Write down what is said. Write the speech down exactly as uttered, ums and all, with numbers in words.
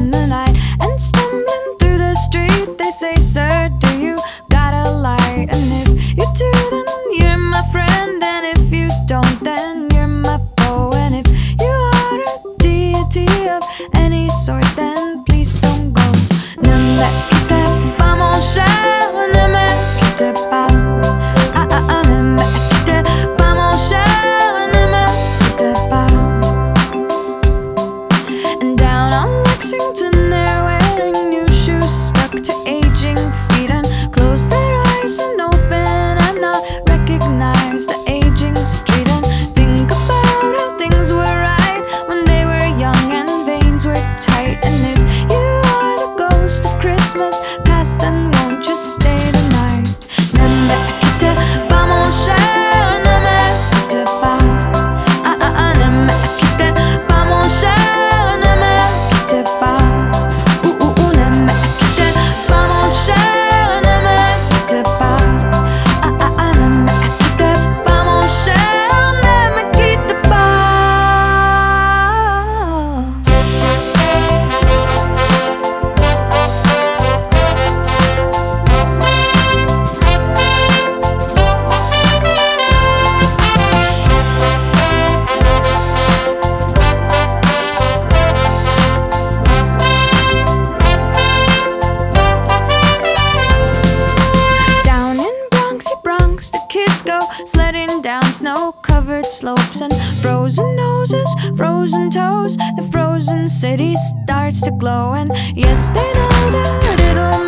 in the night. And stumbling through the street, they say, "Sir, do you got a light?" And if you do, then you're my friend, and if you don't, then you're my foe. And if you are a deity of any sort, then please don't go. Ne me quitte pas mon cher, ne me quitte pas. Ah ah ah, ne me quitte pas mon cher, ne me quitte pas. And down on Lexington, they're wearing new shoes stuck to aging feet, and close their eyes and open and not recognize the aging street. And think about how things were right when they were young and veins were tight. And if you are the ghost of Christmas past, then won't you stay the night? Ne me quitte pas mon cher, ne me quitte pas. Ah ah ah, ne me quitte pas mon cher, ne me quitte pas. Ouh ouh ouh, ne me quitte pas mon cher, ne me quitte pas. Ah ah ah, ne me quitte pas mon cher, ne me quitte pas. Down in Bronxy Bronx, the kids go sledding down snow-covered slopes, and frozen noses, frozen toes, the frozen city starts to glow. And yes, they know that it'll